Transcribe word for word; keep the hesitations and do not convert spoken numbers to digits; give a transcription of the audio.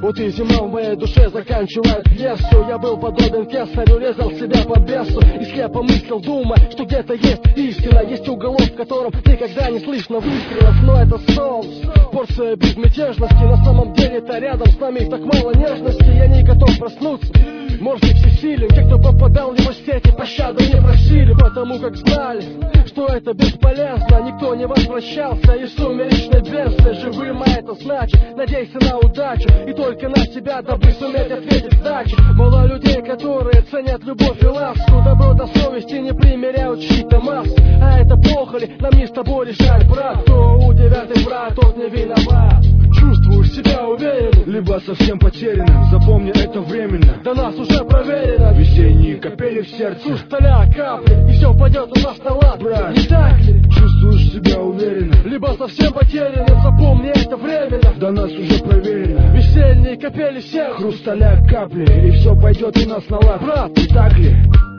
Вот и зима в моей душе заканчивает пьесу. Я был подобен кесарю, резал себя по бесу и слепо мыслил, думая, что где-то есть истина. Есть уголок, в котором никогда не слышно выстрелов. Но это сон, порция безмятежности. На самом деле-то рядом с нами так мало нежности. Я не готов проснуться, может быть всесилен. Те, кто попадал в его сети, пощады не просили, потому как знали, что это бесполезно. Никто не возвращался из сумеречной бездны живым, а это значит, надейся на удачу и только на себя, дабы суметь ответить сдачи. Мало людей, которые ценят любовь и ласку, добро до совести не примеряют чьи-то маски. А это плохо ли? Нам не с тобой решать, брат. Кто у девятый брат, тот не виноват. Чувствуешь себя уверенным, либо совсем потерянным. Запомни, это временно, до нас уже проверено. Весенние капели в сердце, хрусталя капли, и все пойдет у нас на лад, брат. Не так ли? Чувствуешь себя уверенным, либо совсем потерянным. Запомни, это временно, до нас уже проверено. Весенние капели в сердце, хрусталя капли, и все пойдет у нас на лад, брат. Не так ли?